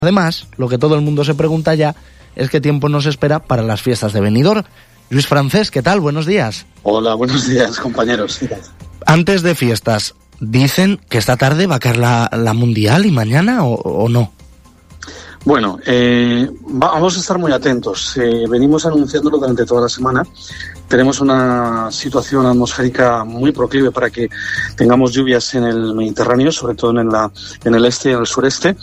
Además, lo que todo el mundo se pregunta ya es qué tiempo nos espera para las fiestas de Benidorm. Luis Francés, ¿qué tal? Buenos días. Hola, buenos días, compañeros. Antes de fiestas, dicen que esta tarde va a caer la Mundial y mañana o no. Bueno, vamos a estar muy atentos. Venimos anunciándolo durante toda la semana. Tenemos una situación atmosférica muy proclive para que tengamos lluvias en el Mediterráneo, sobre todo en el este y en el sureste,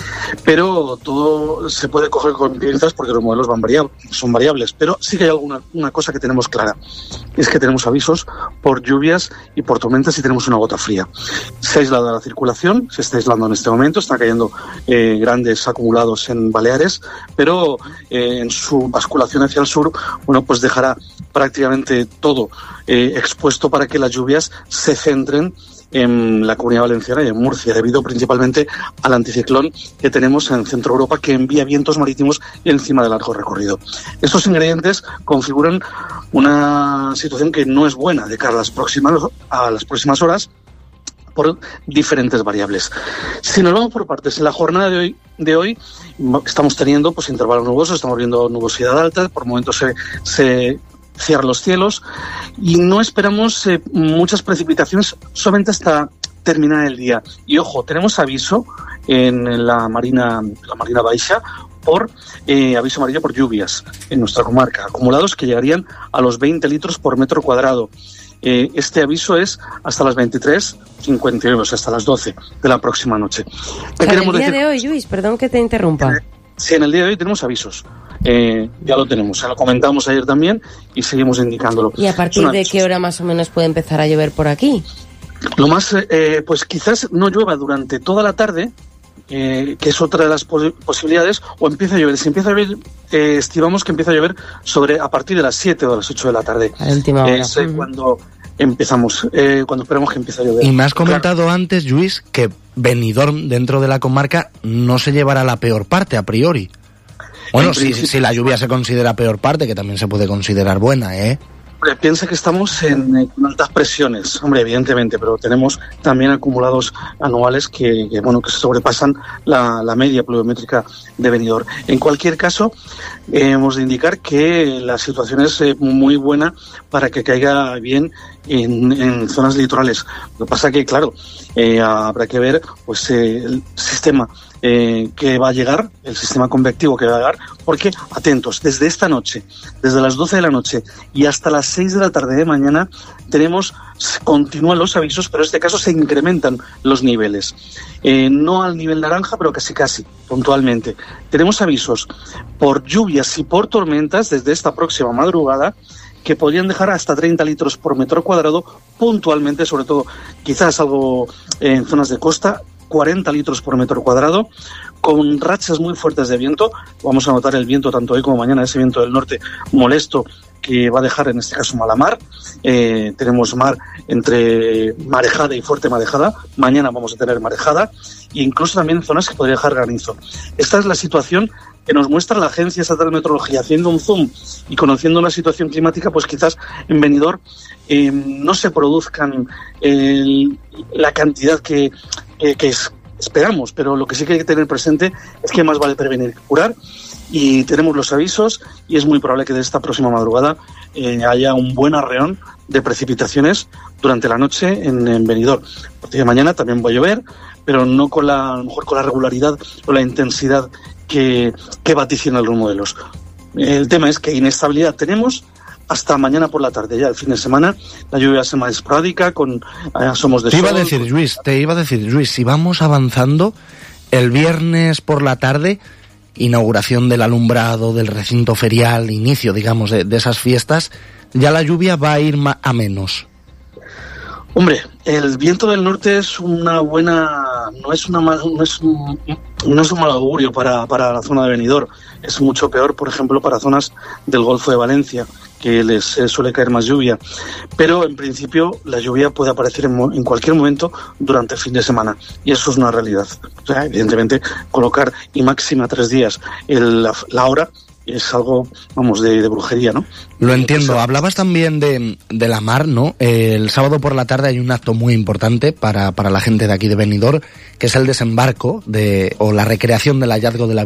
pero todo se puede coger con pinzas porque los modelos son variables. Pero sí que hay una cosa que tenemos clara, es que tenemos avisos por lluvias y por tormentas y tenemos una gota fría. Se ha aislado la circulación, se está aislando en este momento, están cayendo grandes acumulados en Baleares, pero en su basculación hacia el sur, bueno, pues dejará prácticamente todo expuesto para que las lluvias se centren en la Comunidad Valenciana y en Murcia, debido principalmente al anticiclón que tenemos en Centro Europa, que envía vientos marítimos encima del largo recorrido. Estos ingredientes configuran una situación que no es buena de cara a las próximas horas, por diferentes variables. Si nos vamos por partes, en la jornada de hoy estamos teniendo pues intervalos nubosos, estamos viendo nubosidad alta, por momentos se cierran los cielos y no esperamos muchas precipitaciones solamente hasta terminar el día. Y ojo, tenemos aviso en la Marina Baixa por aviso amarillo por lluvias en nuestra comarca, acumulados que llegarían a los 20 litros por metro cuadrado. Este aviso es hasta las 23:59, hasta las 12 de la próxima noche. ¿Qué queremos decir? El día de hoy, Luis, perdón que te interrumpa. Sí, en el día de hoy tenemos avisos. Ya lo tenemos, lo comentamos ayer también y seguimos indicándolo. ¿Y a partir de qué hora más o menos puede empezar a llover por aquí? Lo más, pues quizás no llueva durante toda la tarde, que es otra de las posibilidades, o empieza a llover. Si empieza a llover, estimamos que empieza a llover a partir de las 7 o las 8 de la tarde. A la última hora. Es cuando empezamos, cuando esperamos que empiece a llover. Y me has comentado antes, Luis, que Benidorm, dentro de la comarca, no se llevará la peor parte a priori. Bueno, si la lluvia se considera peor parte, que también se puede considerar buena, ¿eh? Piensa que estamos en altas presiones, hombre, evidentemente, pero tenemos también acumulados anuales que se sobrepasan la media pluviométrica de Benidorm. En cualquier caso, hemos de indicar que la situación es muy buena para que caiga bien en zonas litorales. Lo que pasa que, claro, habrá que ver pues el sistema que va a llegar, el sistema convectivo que va a llegar, porque, atentos, desde esta noche, desde las 12 de la noche y hasta las 6 de la tarde de mañana, continúan los avisos, pero en este caso se incrementan los niveles. No al nivel naranja, pero casi, puntualmente. Tenemos avisos por lluvias y por tormentas desde esta próxima madrugada, que podrían dejar hasta 30 litros por metro cuadrado, puntualmente, sobre todo, quizás algo en zonas de costa, 40 litros por metro cuadrado, con rachas muy fuertes de viento. Vamos a notar el viento tanto hoy como mañana, ese viento del norte molesto que va a dejar en este caso mala mar. Tenemos mar entre marejada y fuerte marejada. Mañana vamos a tener marejada e incluso también zonas que podría dejar granizo. Esta es la situación que nos muestra la Agencia Estatal de Meteorología. Haciendo un zoom y conociendo la situación climática, pues quizás en Benidorm no se produzcan la cantidad que esperamos, pero lo que sí que hay que tener presente es que más vale prevenir que curar, y tenemos los avisos y es muy probable que de esta próxima madrugada haya un buen arreón de precipitaciones durante la noche en Benidorm. A partir de mañana también va a llover, pero no a lo mejor con la regularidad o la intensidad que vaticinan los modelos. El tema es que inestabilidad tenemos hasta mañana por la tarde. Ya el fin de semana la lluvia es más esporádica, con asomos de sol. Te iba a decir, Luis, si vamos avanzando, el viernes por la tarde, inauguración del alumbrado, del recinto ferial, inicio, digamos, de esas fiestas, ya la lluvia va a ir a menos. Hombre, el viento del norte es una buena, no es un mal augurio para la zona de Benidorm. Es mucho peor, por ejemplo, para zonas del Golfo de Valencia, que les suele caer más lluvia. Pero en principio la lluvia puede aparecer en cualquier momento durante el fin de semana, y eso es una realidad. O sea, evidentemente, colocar y máxima 3 días la hora es algo, vamos, de brujería, ¿no? Lo entiendo. Hablabas también de la mar, ¿no? El sábado por la tarde hay un acto muy importante para la gente de aquí de Benidorm, que es el desembarco o la recreación del hallazgo de la